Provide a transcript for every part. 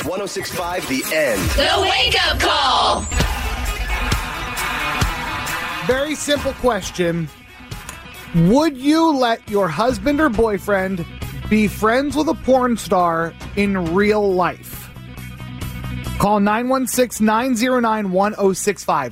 106.5 The End. The Wake Up Call. Very simple question. Would you let your husband or boyfriend be friends with a porn star in real life? Call 916-909-1065.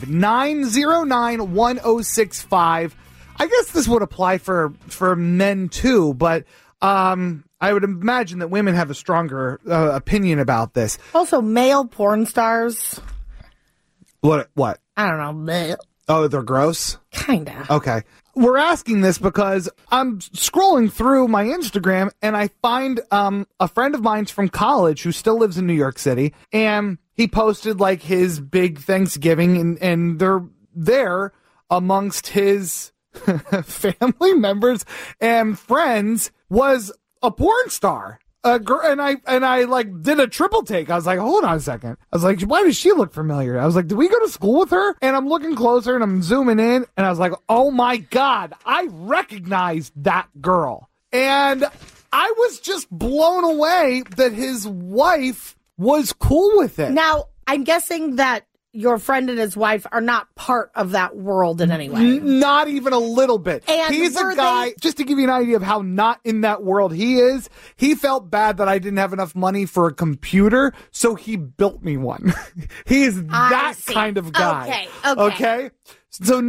909-1065. I guess this would apply for men too, but I would imagine that women have a stronger opinion about this. Also, male porn stars. What? I don't know. Bleh. Oh, they're gross? Kinda. Okay. We're asking this because I'm scrolling through my Instagram and I find a friend of mine's from college who still lives in New York City, and he posted like his big Thanksgiving, and they're there amongst his family members and friends was a porn star. And I like did a triple take. I was like, hold on a second. I was like, why does she look familiar? I was like, did we go to school with her? And I'm looking closer and I'm zooming in and I was like, oh my God, I recognized that girl. And I was just blown away that his wife was cool with it. Now, I'm guessing that your friend and his wife are not part of that world in any way. Not even a little bit. And he's a guy, just to give you an idea of how not in that world he is, he felt bad that I didn't have enough money for a computer, so he built me one. He is that kind of guy. Okay? So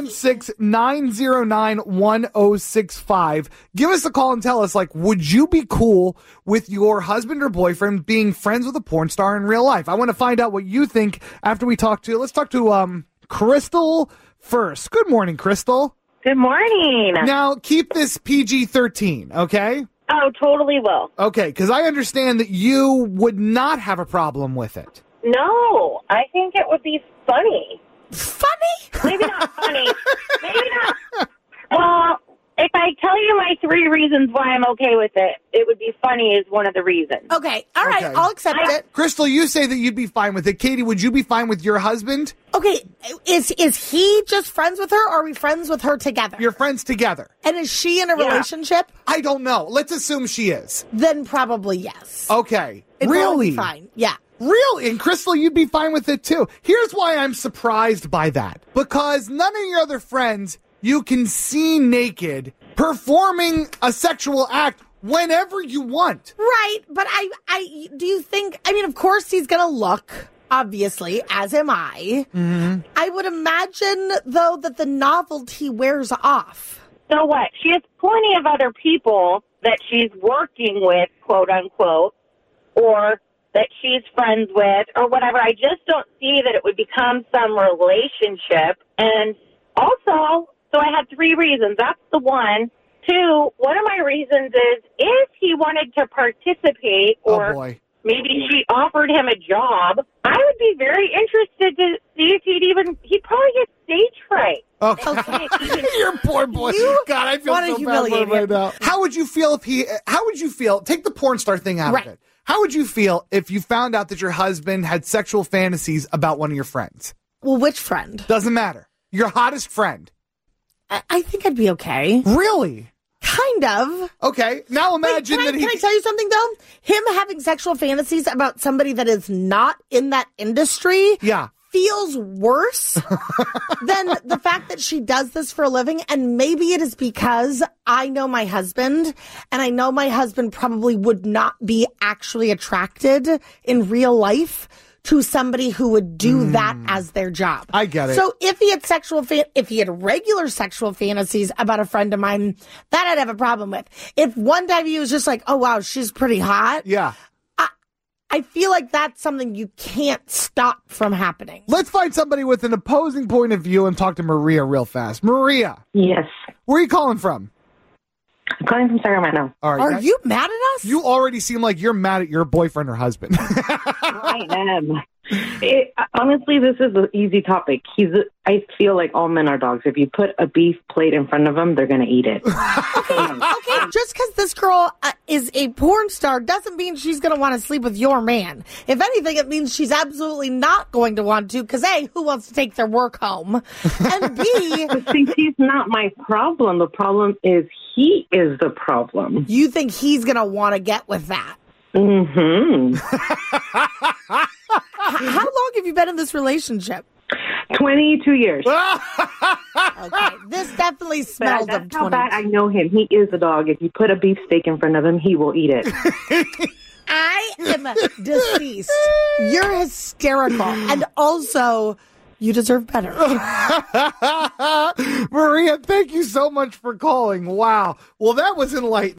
916-909-1065. Give us a call and tell us, like, would you be cool with your husband or boyfriend being friends with a porn star in real life? I want to find out what you think after we let's talk to Crystal first. Good morning, Crystal. Good morning. Now, keep this PG-13, okay? Oh, totally will. Okay, because I understand that you would not have a problem with it. No, I think it would be funny. Funny? Maybe not funny. Maybe not. Well, if I tell you my 3 reasons why I'm okay with it, it would be funny is one of the reasons. Okay, all right, Okay. I'll accept it. Crystal, you say that you'd be fine with it. Katie, would you be fine with your husband? Okay, is he just friends with her, or are we friends with her together? Your friends together. And is she in a relationship? I don't know. Let's assume she is. Then probably yes. Okay. It'd Really? probably be fine. Yeah. Really? And Crystal, you'd be fine with it too. Here's why I'm surprised by that. Because none of your other friends you can see naked performing a sexual act whenever you want. Right, but I do you think, I mean, of course he's going to look, obviously, as am I. Mm-hmm. I would imagine, though, that the novelty wears off. So what? She has plenty of other people that she's working with, quote unquote, or that she's friends with, or whatever. I just don't see that it would become some relationship. And also, so I had 3 reasons. That's the one. 2, one of my reasons is if he wanted to participate, or maybe she offered him a job, I would be very interested to see if he'd probably get stage fright. Okay. Your poor boy. God, I feel so bad for him right now. How would you feel take the porn star thing out of it. How would you feel if you found out that your husband had sexual fantasies about one of your friends? Well, which friend? Doesn't matter. Your hottest friend. I think I'd be okay. Really? Kind of. Okay. Now imagine Can I tell you something, though? Him having sexual fantasies about somebody that is not in that industry feels worse than the fact that she does this for a living. And maybe it is because I know my husband, and I know my husband probably would not be actually attracted in real life to somebody who would do that as their job. I get it. So if he had if he had regular sexual fantasies about a friend of mine, that I'd have a problem with. If one time he was just like, oh wow, she's pretty hot. Yeah. I feel like that's something you can't stop from happening. Let's find somebody with an opposing point of view and talk to Maria real fast. Maria. Yes. Where are you calling from? I'm calling from Sacramento. All right. Are you mad at us? You already seem like you're mad at your boyfriend or husband. I am. Honestly, this is an easy topic. I feel like all men are dogs. If you put a beef plate in front of them, they're going to eat it. Okay, just because this girl is a porn star doesn't mean she's going to want to sleep with your man. If anything, it means she's absolutely not going to want to, because A, who wants to take their work home? And B... But see, he's not my problem. The problem is he is the problem. You think he's going to want to get with that? Mm-hmm. been in this relationship? 22 years. Okay, this definitely smells That's of 20. how bad I know him. He is a dog. If you put a beefsteak in front of him, he will eat it. I am deceased. You're hysterical. And also, you deserve better. Maria, thank you so much for calling. Wow. Well, that was enlightening.